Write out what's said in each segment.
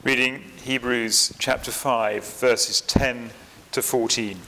Reading Hebrews chapter 5, verses 10 to 14.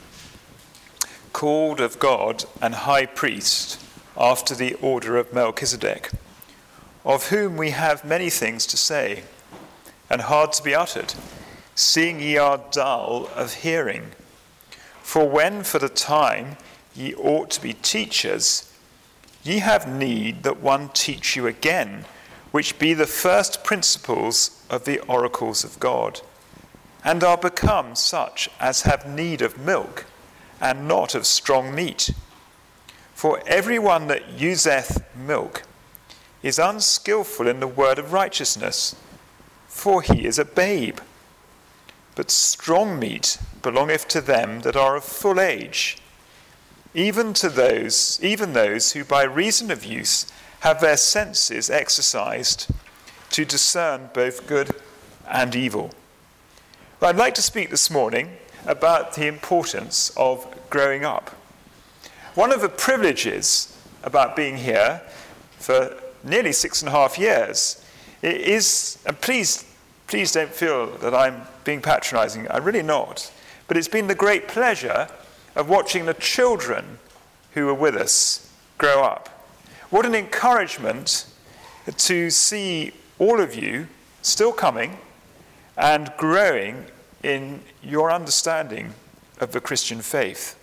Called of God and high priest after the order of Melchizedek, of whom we have many things to say, and hard to be uttered, seeing ye are dull of hearing. For when for the time ye ought to be teachers, ye have need that one teach you again, which be the first principles of the oracles of God, and are become such as have need of milk, and not of strong meat. For every one that useth milk is unskillful in the word of righteousness, for he is a babe. But strong meat belongeth to them that are of full age, even those who by reason of use have their senses exercised to discern both good and evil. Well, I'd like to speak this morning about the importance of growing up. One of the privileges about being here for nearly 6.5 years is, and please don't feel that I'm being patronizing, I'm really not, but it's been the great pleasure of watching the children who are with us grow up. What an encouragement to see all of you still coming and growing in your understanding of the Christian faith,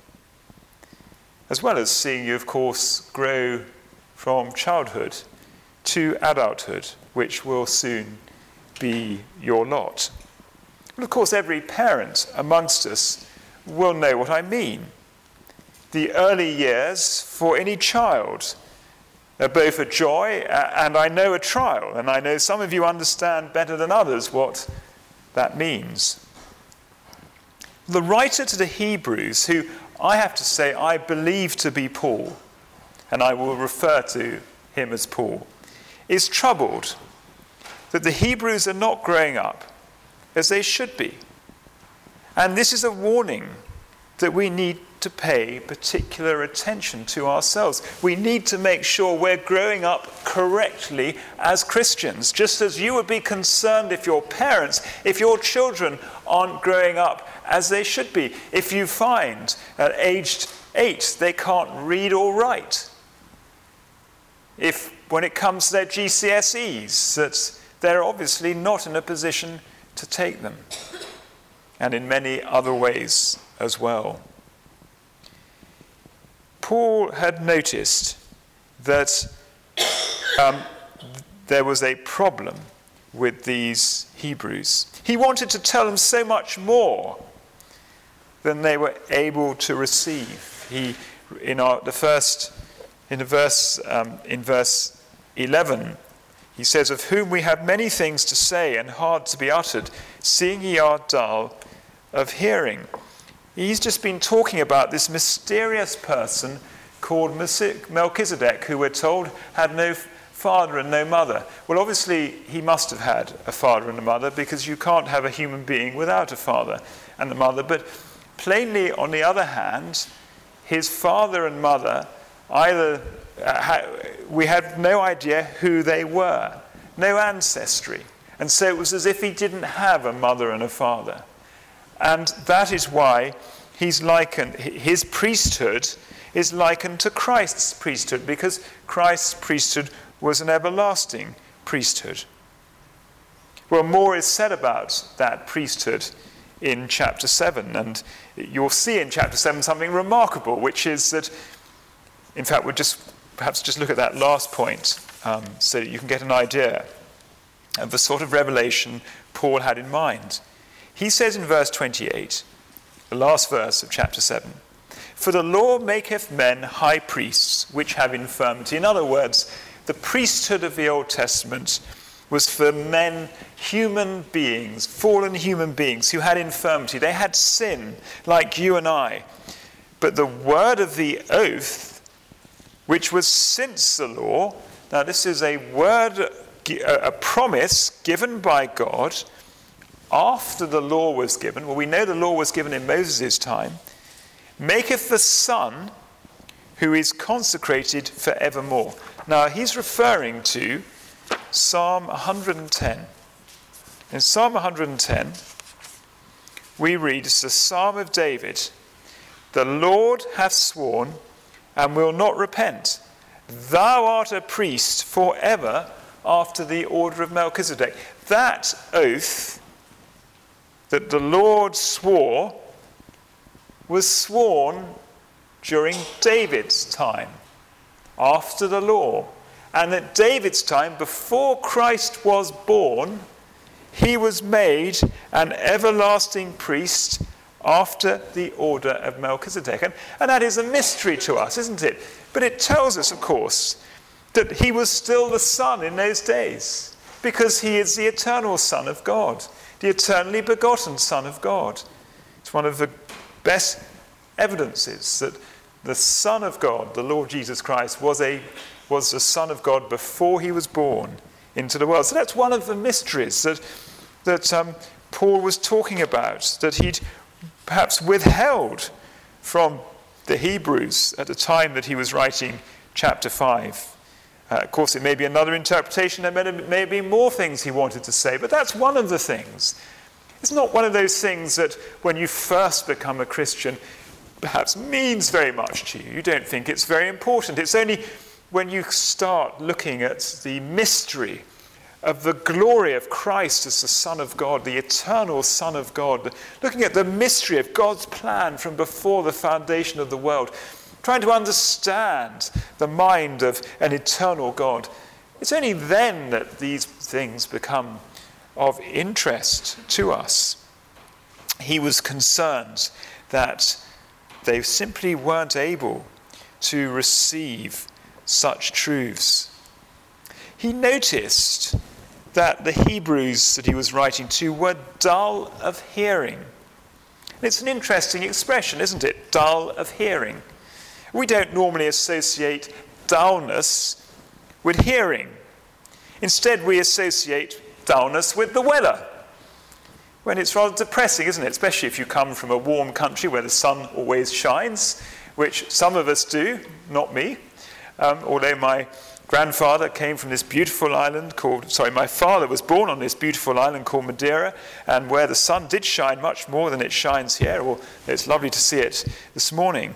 as well as seeing you, of course, grow from childhood to adulthood, which will soon be your lot. And of course, every parent amongst us will know what I mean. The early years for any child are both a joy and I know a trial, and I know some of you understand better than others what that means. The writer to the Hebrews, who I have to say I believe to be Paul, and I will refer to him as Paul, is troubled that the Hebrews are not growing up as they should be. And this is a warning that we need to pay particular attention to ourselves. We need to make sure we're growing up correctly as Christians, just as you would be concerned if your children aren't growing up as they should be. If you find at aged 8 they can't read or write. If when it comes to their GCSEs that they're obviously not in a position to take them. And in many other ways as well. Paul had noticed that there was a problem with these Hebrews. He wanted to tell them so much more than they were able to receive. In verse 11, he says, "Of whom we have many things to say and hard to be uttered, seeing ye are dull of hearing." He's just been talking about this mysterious person called Melchizedek, who we're told had no father and no mother. Well, obviously, he must have had a father and a mother, because you can't have a human being without a father and a mother. But plainly, on the other hand, his father and mother, we had no idea who they were, no ancestry. And so it was as if he didn't have a mother and a father. And that is why his priesthood is likened to Christ's priesthood, because Christ's priesthood was an everlasting priesthood. Well, more is said about that priesthood in chapter 7, and you'll see in chapter 7 something remarkable, which is that, in fact, we'll perhaps just look at that last point so that you can get an idea of the sort of revelation Paul had in mind. He says in verse 28, the last verse of chapter 7, "For the law maketh men high priests which have infirmity." In other words, the priesthood of the Old Testament was for men, human beings, fallen human beings who had infirmity. They had sin like you and I. But the word of the oath, which was since the law, now this is a promise given by God after the law was given. Well, we know the law was given in Moses' time. "Maketh the Son, who is consecrated for evermore." Now, he's referring to Psalm 110. In Psalm 110, we read, it's the Psalm of David, "The Lord hath sworn and will not repent. Thou art a priest forever after the order of Melchizedek." That oath that the Lord swore was sworn during David's time, after the law. And at David's time, before Christ was born, he was made an everlasting priest after the order of Melchizedek. And that is a mystery to us, isn't it? But it tells us, of course, that he was still the Son in those days, because he is the eternal Son of God, the eternally begotten Son of God. It's one of the best evidences that the Son of God, the Lord Jesus Christ, was the Son of God before he was born into the world. So that's one of the mysteries that Paul was talking about, that he'd perhaps withheld from the Hebrews at the time that he was writing chapter 5. Of course, it may be another interpretation. There may be more things he wanted to say, but that's one of the things. It's not one of those things that when you first become a Christian perhaps means very much to you. You don't think it's very important. It's only when you start looking at the mystery of the glory of Christ as the Son of God, the eternal Son of God, looking at the mystery of God's plan from before the foundation of the world, trying to understand the mind of an eternal God. It's only then that these things become of interest to us. He was concerned that they simply weren't able to receive such truths. He noticed that the Hebrews that he was writing to were dull of hearing. It's an interesting expression, isn't it? Dull of hearing. We don't normally associate dullness with hearing. Instead, we associate dullness with the weather, when it's rather depressing, isn't it? Especially if you come from a warm country where the sun always shines, which some of us do, not me. Although my grandfather came from this beautiful island my father was born on this beautiful island called Madeira, and where the sun did shine much more than it shines here. Well, it's lovely to see it this morning.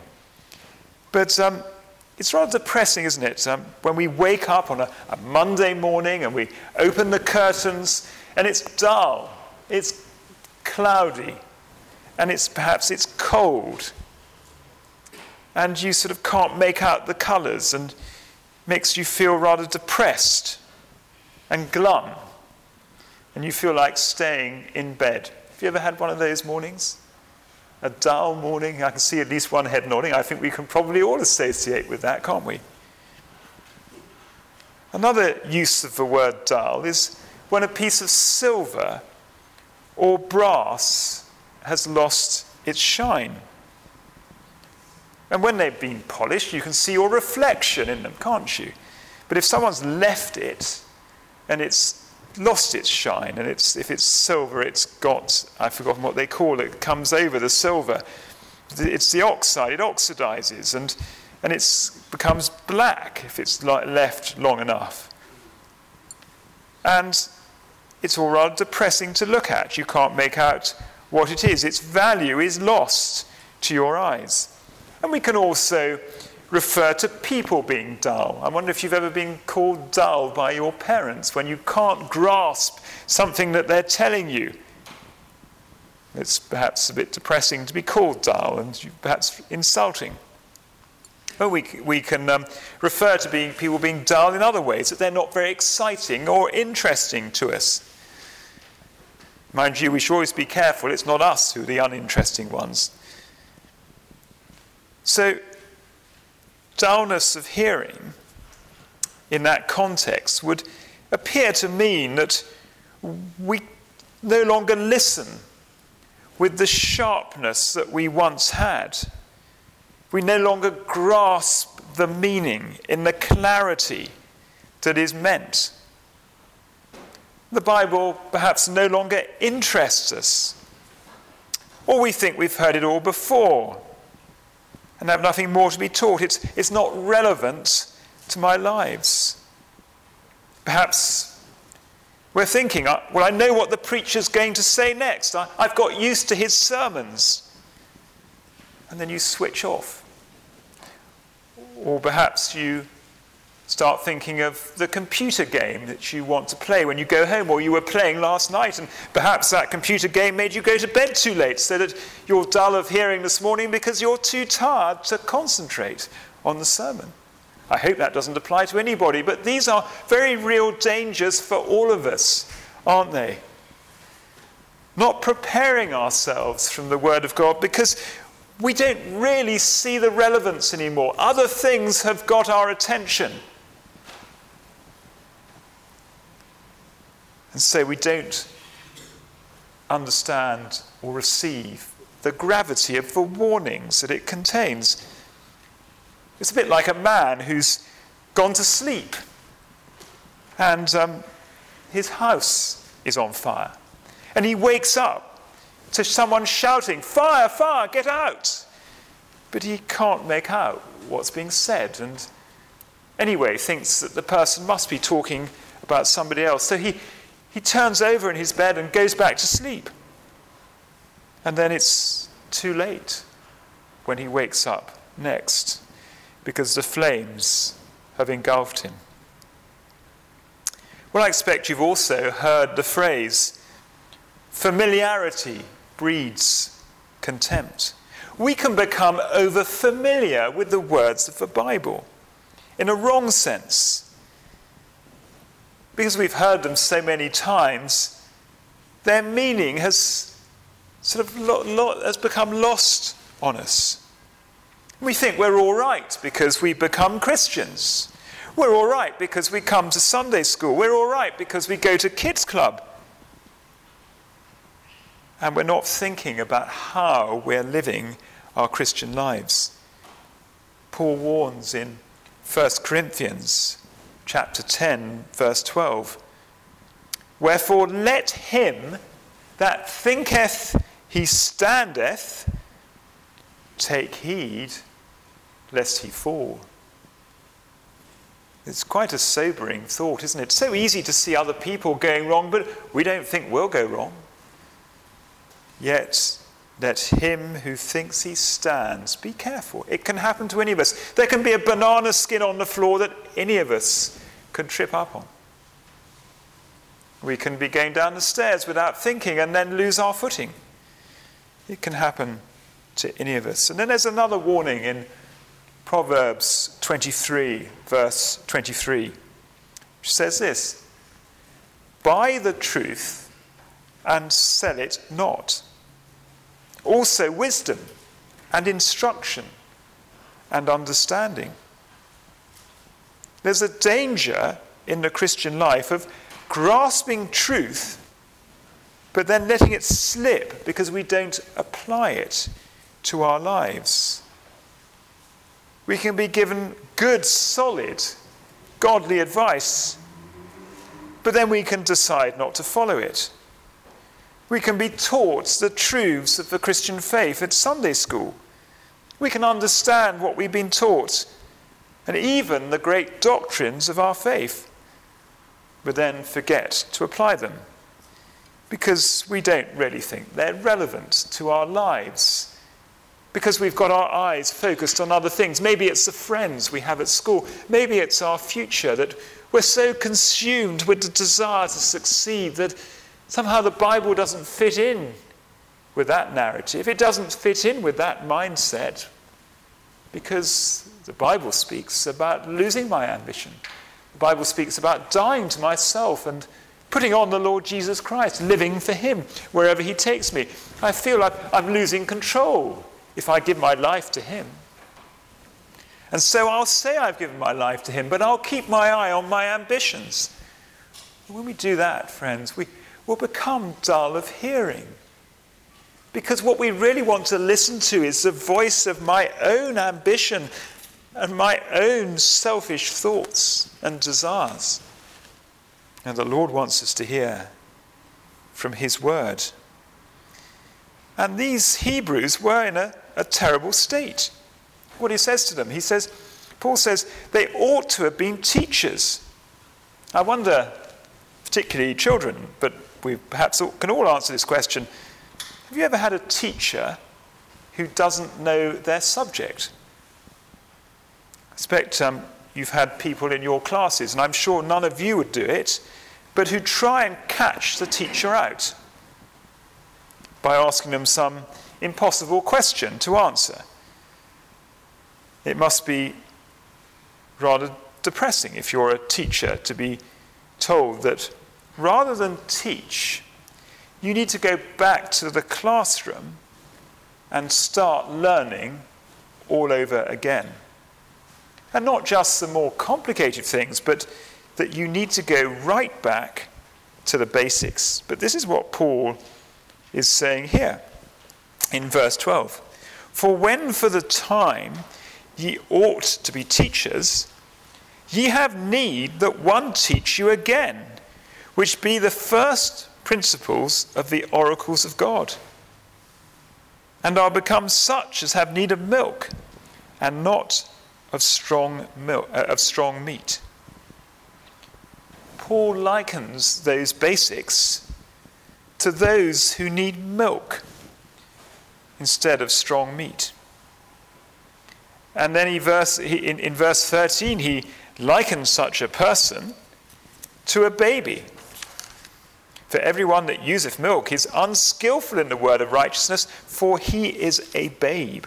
But it's rather depressing, isn't it? When we wake up on a Monday morning and we open the curtains and it's dull, it's cloudy, and it's cold. And you sort of can't make out the colours, and makes you feel rather depressed and glum. And you feel like staying in bed. Have you ever had one of those mornings? A dull morning? I can see at least one head nodding. I think we can probably all associate with that, can't we? Another use of the word dull is when a piece of silver or brass has lost its shine. And when they've been polished, you can see your reflection in them, can't you? But if someone's left it and it's lost its shine, and if it's silver, it's got, I've forgotten what they call it, comes over the silver. It's the oxide, it oxidizes, and it becomes black if it's left long enough. And it's all rather depressing to look at. You can't make out what it is. Its value is lost to your eyes. And we can also refer to people being dull. I wonder if you've ever been called dull by your parents when you can't grasp something that they're telling you. It's perhaps a bit depressing to be called dull, and perhaps insulting. But we can refer to people being dull in other ways, that they're not very exciting or interesting to us. Mind you, we should always be careful. It's not us who are the uninteresting ones. So, dullness of hearing in that context would appear to mean that we no longer listen with the sharpness that we once had. We no longer grasp the meaning in the clarity that is meant. The Bible perhaps no longer interests us, or we think we've heard it all before and have nothing more to be taught. It's not relevant to my lives. Perhaps We're thinking, well, I know what the preacher's going to say next. I've got used to his sermons. And then you switch off. Or perhaps you start thinking of the computer game that you want to play when you go home, or you were playing last night, and perhaps that computer game made you go to bed too late, so that you're dull of hearing this morning because you're too tired to concentrate on the sermon. I hope that doesn't apply to anybody, but these are very real dangers for all of us, aren't they? Not preparing ourselves from the Word of God because we don't really see the relevance anymore. Other things have got our attention. And so we don't understand or receive the gravity of the warnings that it contains. It's a bit like a man who's gone to sleep and his house is on fire. And he wakes up to someone shouting, "Fire, fire, get out!" But he can't make out what's being said, and anyway thinks that the person must be talking about somebody else. So he turns over in his bed and goes back to sleep. And then it's too late when he wakes up next, because the flames have engulfed him. Well, I expect you've also heard the phrase, familiarity breeds contempt. We can become over-familiar with the words of the Bible in a wrong sense. Because we've heard them so many times, their meaning has sort of has become lost on us. We think we're all right because we become Christians. We're all right because we come to Sunday school. We're all right because we go to kids club. And we're not thinking about how we're living our Christian lives. Paul warns in 1 Corinthians chapter 10, verse 12, "Wherefore let him that thinketh he standeth take heed lest he fall." It's quite a sobering thought, isn't it? It's so easy to see other people going wrong, but we don't think we'll go wrong. Yet let him who thinks he stands be careful. It can happen to any of us. There can be a banana skin on the floor that any of us could trip up on. We can be going down the stairs without thinking and then lose our footing. It can happen to any of us. And then there's another warning in Proverbs 23, verse 23, which says this, "Buy the truth and sell it not. Also wisdom and instruction and understanding." There's a danger in the Christian life of grasping truth, but then letting it slip because we don't apply it to our lives. We can be given good, solid, godly advice, but then we can decide not to follow it. We can be taught the truths of the Christian faith at Sunday school. We can understand what we've been taught, and even the great doctrines of our faith, but then forget to apply them because we don't really think they're relevant to our lives, because we've got our eyes focused on other things. Maybe it's the friends we have at school. Maybe it's our future, that we're so consumed with the desire to succeed that somehow the Bible doesn't fit in with that narrative. It doesn't fit in with that mindset because the Bible speaks about losing my ambition. The Bible speaks about dying to myself and putting on the Lord Jesus Christ, living for him wherever he takes me. I feel like I'm losing control if I give my life to him. And so I'll say I've given my life to him, but I'll keep my eye on my ambitions. And when we do that, friends, we will become dull of hearing. Because what we really want to listen to is the voice of my own ambition and my own selfish thoughts and desires. And the Lord wants us to hear from his word. And these Hebrews were in a terrible state. What he says to them, Paul says, they ought to have been teachers. I wonder particularly children, but we perhaps can all answer this question. Have you ever had a teacher who doesn't know their subject? I expect you've had people in your classes, and I'm sure none of you would do it, but who try and catch the teacher out by asking them some impossible question to answer. It must be rather depressing if you're a teacher to be told that rather than teach, you need to go back to the classroom and start learning all over again. And not just the more complicated things, but that you need to go right back to the basics. But this is what Paul is saying here in verse 12. For when for the time ye ought to be teachers, ye have need that one teach you again, which be the first principles of the oracles of God, and are become such as have need of milk, and not of strong meat. Paul likens those basics to those who need milk instead of strong meat. And then in verse 13, he likens such a person to a baby. For everyone that useth milk is unskillful in the word of righteousness, for he is a babe.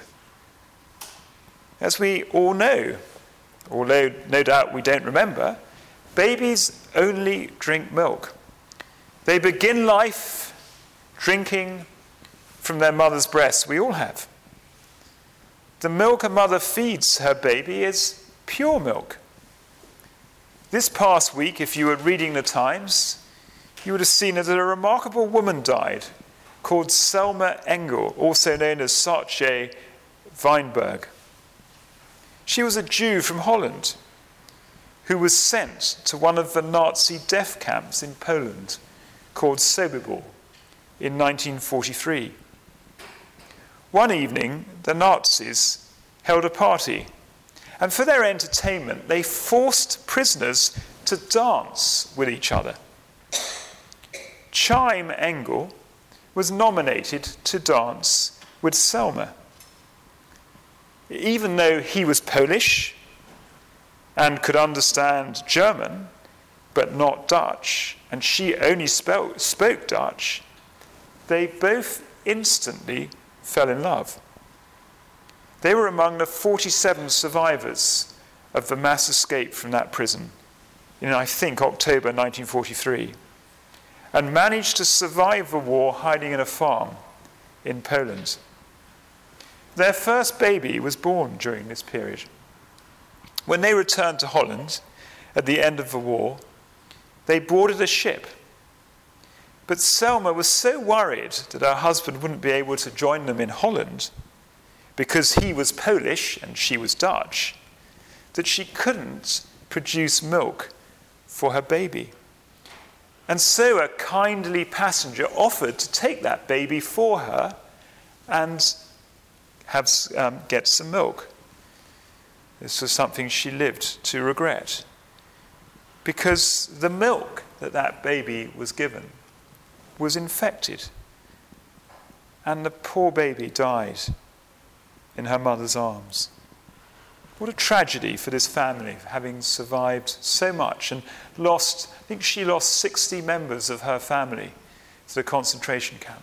As we all know, although no doubt we don't remember, babies only drink milk. They begin life drinking from their mother's breast. We all have. The milk a mother feeds her baby is pure milk. This past week, if you were reading the Times, you would have seen that a remarkable woman died called Selma Engel, also known as Saartje Weinberg. She was a Jew from Holland who was sent to one of the Nazi death camps in Poland called Sobibor in 1943. One evening, the Nazis held a party, and for their entertainment, they forced prisoners to dance with each other. Chaim Engel was nominated to dance with Selma. Even though he was Polish and could understand German, but not Dutch, and she only spoke Dutch, they both instantly fell in love. They were among the 47 survivors of the mass escape from that prison in, I think, October 1943, and managed to survive the war hiding in a farm in Poland. Their first baby was born during this period. When they returned to Holland at the end of the war, they boarded a ship. But Selma was so worried that her husband wouldn't be able to join them in Holland because he was Polish and she was Dutch, that she couldn't produce milk for her baby. And so a kindly passenger offered to take that baby for her and get some milk. This was something she lived to regret, because the milk that baby was given was infected, and the poor baby died in her mother's arms. What a tragedy for this family, having survived so much and lost, I think she lost 60 members of her family to the concentration camp.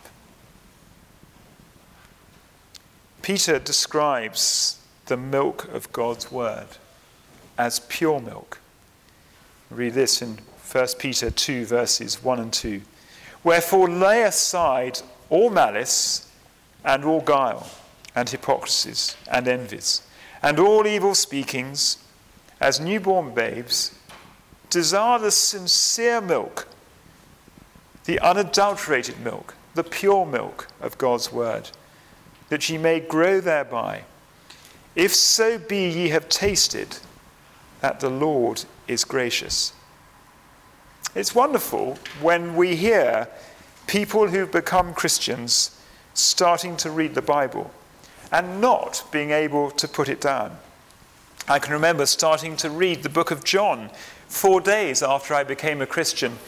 Peter describes the milk of God's word as pure milk. Read this in 1 Peter 2, verses 1 and 2. Wherefore lay aside all malice and all guile and hypocrisies and envies and all evil speakings, as newborn babes, desire the sincere milk, the unadulterated milk, the pure milk of God's word, that ye may grow thereby, if so be ye have tasted that the Lord is gracious. It's wonderful when we hear people who've become Christians starting to read the Bible and not being able to put it down. I can remember starting to read the book of John 4 days after I became a Christian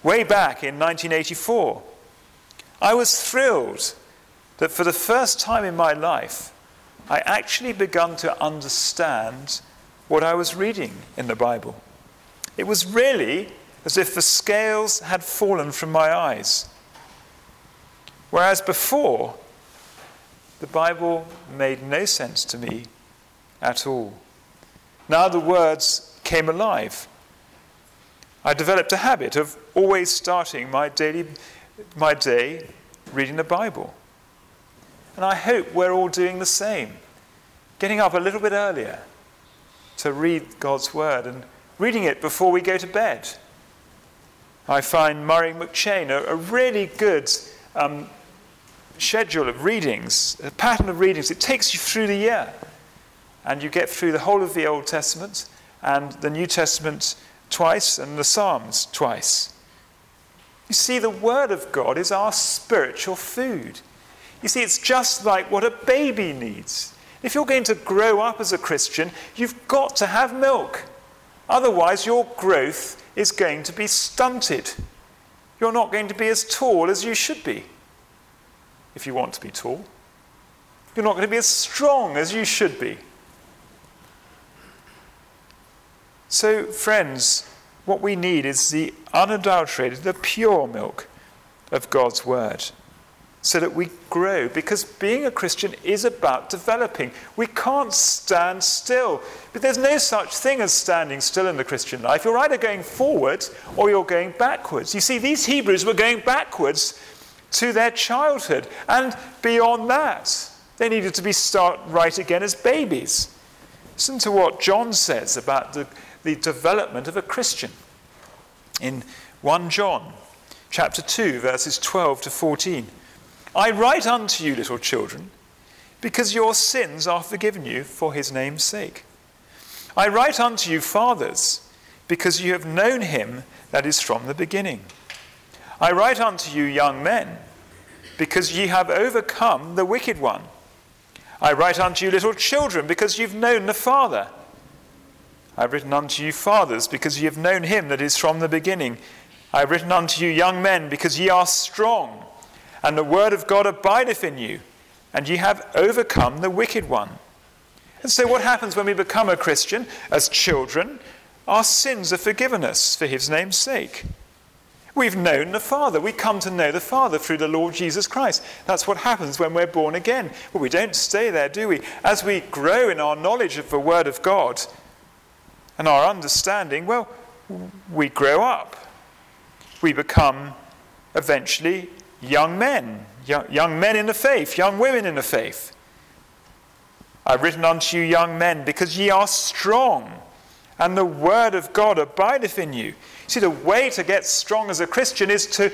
way back in 1984. I was thrilled that for the first time in my life, I actually begun to understand what I was reading in the Bible. It was really as if the scales had fallen from my eyes. Whereas before, the Bible made no sense to me at all. Now the words came alive. I developed a habit of always starting my day reading the Bible. And I hope we're all doing the same. Getting up a little bit earlier to read God's word and reading it before we go to bed. I find Murray McCheyne a really good schedule of readings, a pattern of readings. It takes you through the year. And you get through the whole of the Old Testament and the New Testament twice and the Psalms twice. You see, the Word of God is our spiritual food. You see, it's just like what a baby needs. If you're going to grow up as a Christian, you've got to have milk. Otherwise, your growth is going to be stunted. You're not going to be as tall as you should be, if you want to be tall. You're not going to be as strong as you should be. So, friends, what we need is the unadulterated, the pure milk of God's word, so that we grow, because being a Christian is about developing. We can't stand still. But there's no such thing as standing still in the Christian life. You're either going forward or you're going backwards. You see, these Hebrews were going backwards to their childhood, and beyond that, they needed to be start right again as babies. Listen to what John says about the development of a Christian in 1 John chapter 2, verses 12 to 14. I write unto you, little children, because your sins are forgiven you for his name's sake. I write unto you, fathers, because you have known him that is from the beginning. I write unto you, young men, because ye have overcome the wicked one. I write unto you, little children, because you've known the Father. I have written unto you, fathers, because ye have known him that is from the beginning. I have written unto you, young men, because ye are strong, and the word of God abideth in you, and ye have overcome the wicked one. And so what happens when we become a Christian? As children, our sins are forgiven us for his name's sake. We've known the Father. We come to know the Father through the Lord Jesus Christ. That's what happens when we're born again. But we don't stay there, do we? As we grow in our knowledge of the Word of God and our understanding, well, we grow up. We become eventually young men in the faith, young women in the faith. I've written unto you, young men, because ye are strong, and the word of God abideth in you. See, the way to get strong as a Christian is to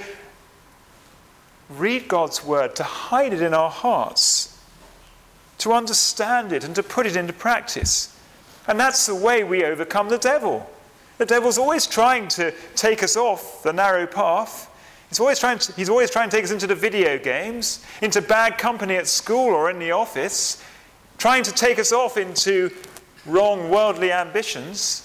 read God's word, to hide it in our hearts, to understand it and to put it into practice. And that's the way we overcome the devil. The devil's always trying to take us off the narrow path. He's always trying to take us into the video games, into bad company at school or in the office, trying to take us off into wrong worldly ambitions,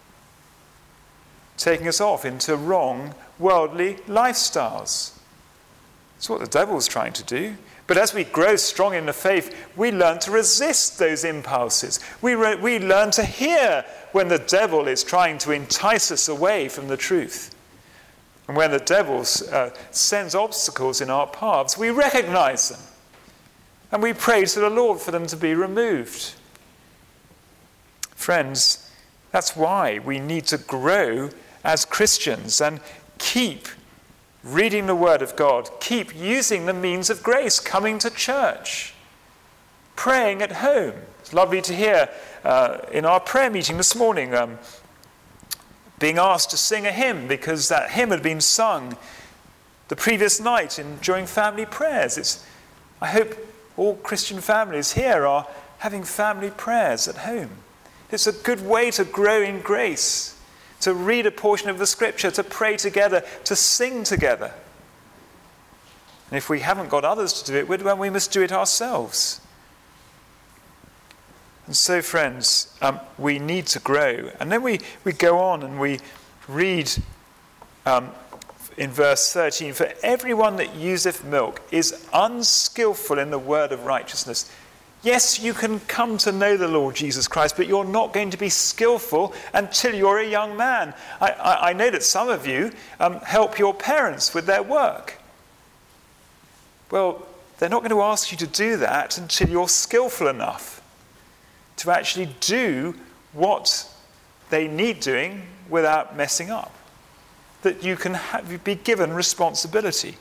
taking us off into wrong worldly lifestyles. That's what the devil's trying to do. But as we grow strong in the faith, we learn to resist those impulses. We learn to hear when the devil is trying to entice us away from the truth. And when the devil sends obstacles in our paths, we recognize them. And we pray to the Lord for them to be removed. Friends, that's why we need to grow as Christians and keep reading the Word of God, keep using the means of grace, coming to church, praying at home. It's lovely to hear in our prayer meeting this morning being asked to sing a hymn because that hymn had been sung the previous night during family prayers. I hope all Christian families here are having family prayers at home. It's a good way to grow in grace, to read a portion of the scripture, to pray together, to sing together. And if we haven't got others to do it with, well, we must do it ourselves. And so, friends, we need to grow. And then we go on and we read in verse 13, "For everyone that useth milk is unskillful in the word of righteousness." Yes, you can come to know the Lord Jesus Christ, but you're not going to be skillful until you're a young man. I know that some of you help your parents with their work. Well, they're not going to ask you to do that until you're skillful enough to actually do what they need doing without messing up. That you can be given responsibility.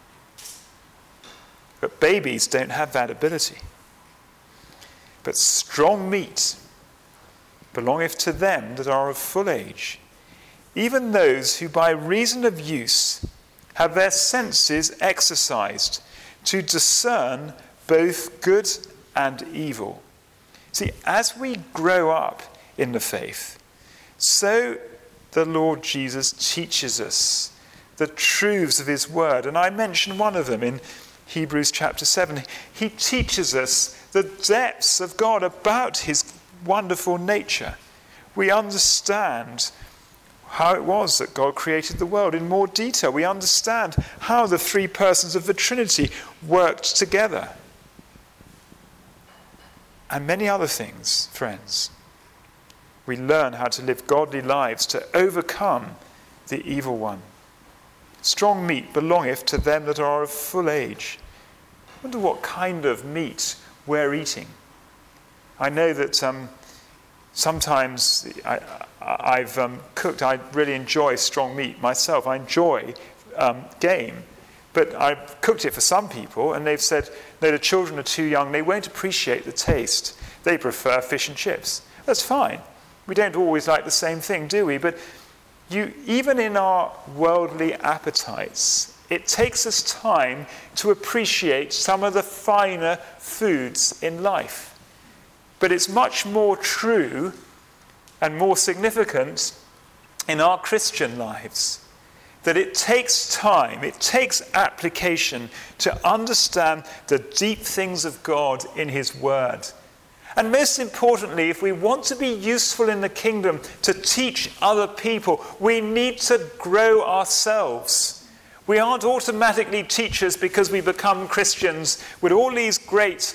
But babies don't have that ability. But strong meat belongeth to them that are of full age, even those who by reason of use have their senses exercised to discern both good and evil. See, as we grow up in the faith, so the Lord Jesus teaches us the truths of his word. And I mentioned one of them in Hebrews chapter 7. He teaches us the depths of God about his wonderful nature. We understand how it was that God created the world in more detail. We understand how the three persons of the Trinity worked together. And many other things, friends. We learn how to live godly lives to overcome the evil one. Strong meat belongeth to them that are of full age. I wonder what kind of meat we're eating. I know that sometimes I've cooked. I really enjoy strong meat myself. I enjoy game. But I've cooked it for some people, and they've said, no, the children are too young. They won't appreciate the taste. They prefer fish and chips. That's fine. We don't always like the same thing, do we? But even in our worldly appetites, it takes us time to appreciate some of the finer foods in life. But it's much more true and more significant in our Christian lives that it takes time, it takes application to understand the deep things of God in his word. And most importantly, if we want to be useful in the kingdom to teach other people, we need to grow ourselves. We aren't automatically teachers because we become Christians with all these great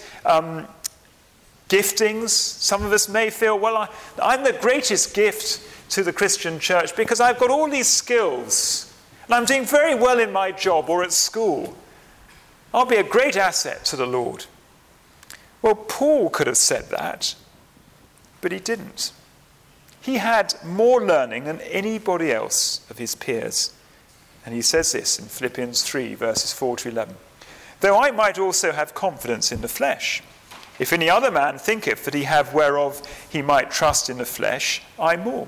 giftings. Some of us may feel, well, I'm the greatest gift to the Christian church because I've got all these skills and I'm doing very well in my job or at school. I'll be a great asset to the Lord. Well, Paul could have said that, but he didn't. He had more learning than anybody else of his peers. And he says this in Philippians 3, verses 4 to 11. "Though I might also have confidence in the flesh, if any other man thinketh that he have whereof he might trust in the flesh, I more.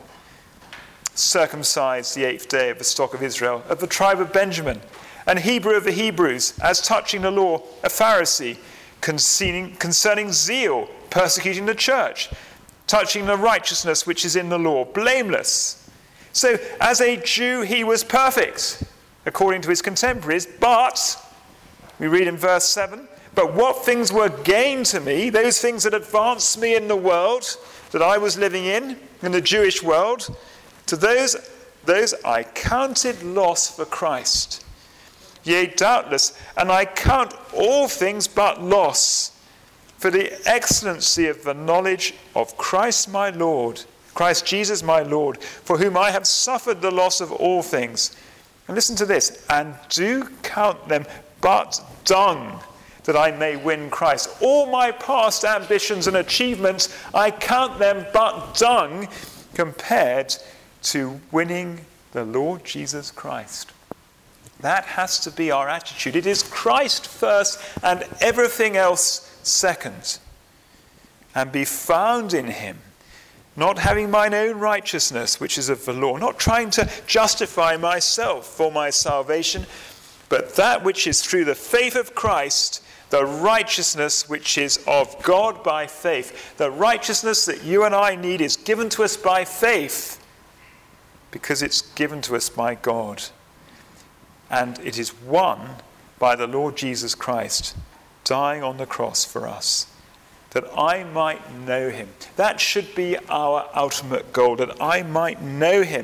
Circumcised the 8th day of the stock of Israel, of the tribe of Benjamin, an Hebrew of the Hebrews, as touching the law, a Pharisee, concerning zeal, persecuting the church, touching the righteousness which is in the law, blameless. So as a Jew he was perfect, according to his contemporaries, but," we read in verse 7, "but what things were gain to me, those things that advanced me in the world that I was living in the Jewish world, to those I counted loss for Christ. Yea, doubtless, and I count all things but loss, for the excellency of the knowledge of Christ my Lord, Christ Jesus my Lord, for whom I have suffered the loss of all things." And listen to this, "and do count them but dung, that I may win Christ." All my past ambitions and achievements, I count them but dung compared to winning the Lord Jesus Christ. That has to be our attitude. It is Christ first and everything else second. "And be found in him, not having mine own righteousness, which is of the law," not trying to justify myself for my salvation, "but that which is through the faith of Christ, the righteousness which is of God by faith." The righteousness that you and I need is given to us by faith because it's given to us by God. And it is won by the Lord Jesus Christ dying on the cross for us, that I might know him. That should be our ultimate goal, that I might know him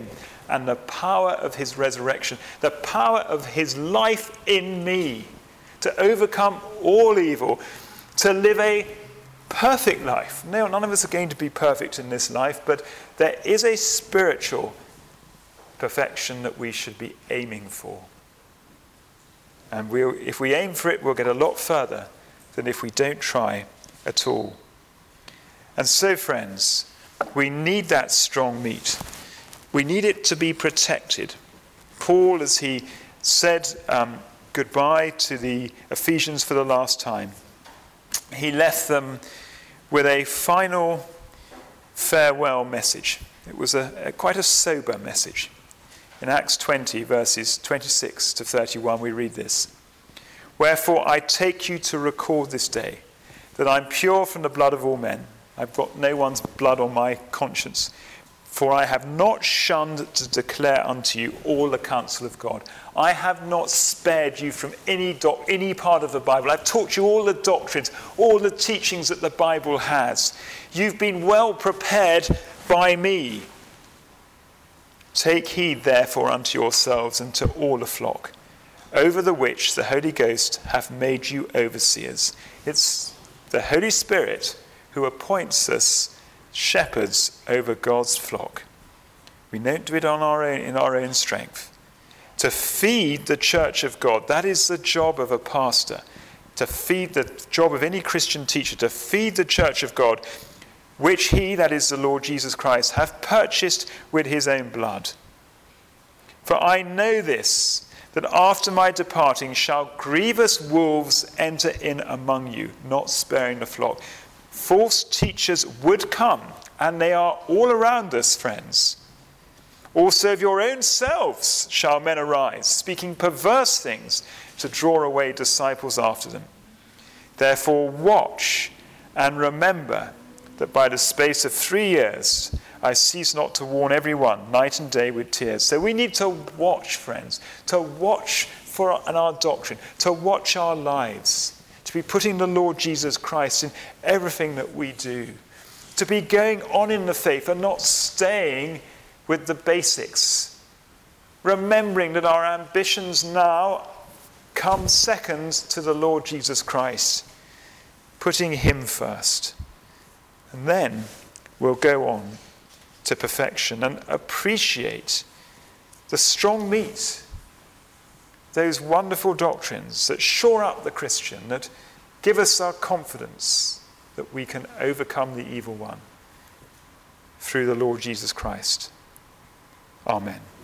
and the power of his resurrection, the power of his life in me to overcome all evil, to live a perfect life. No, none of us are going to be perfect in this life, but there is a spiritual perfection that we should be aiming for. And if we aim for it, we'll get a lot further than if we don't try at all. And so, friends, we need that strong meat. We need it to be protected. Paul, as he said goodbye to the Ephesians for the last time, he left them with a final farewell message. It was quite a sober message. In Acts 20, verses 26 to 31, we read this. Wherefore I take you to record this day, that I'm pure from the blood of all men. I've got no one's blood on my conscience. For I have not shunned to declare unto you all the counsel of God. I have not spared you from any part of the Bible. I've taught you all the doctrines, all the teachings that the Bible has. You've been well prepared by me. Take heed, therefore, unto yourselves and to all the flock, over the which the Holy Ghost hath made you overseers. It's the Holy Spirit who appoints us shepherds over God's flock. We don't do it on in our own strength. To feed the church of God, that is the job of a pastor. To feed the job of any Christian teacher, to feed the church of God, which he, that is the Lord Jesus Christ, hath purchased with his own blood. For I know this, that after my departing shall grievous wolves enter in among you, not sparing the flock. False teachers would come, and they are all around us, friends. Also of your own selves shall men arise, speaking perverse things, to draw away disciples after them. Therefore watch and remember that by the space of 3 years I cease not to warn everyone, night and day with tears. So we need to watch, friends, to watch for our doctrine, to watch our lives, to be putting the Lord Jesus Christ in everything that we do, to be going on in the faith and not staying with the basics, remembering that our ambitions now come second to the Lord Jesus Christ, putting him first. And then we'll go on to perfection and appreciate the strong meat, those wonderful doctrines that shore up the Christian, that give us our confidence that we can overcome the evil one through the Lord Jesus Christ. Amen.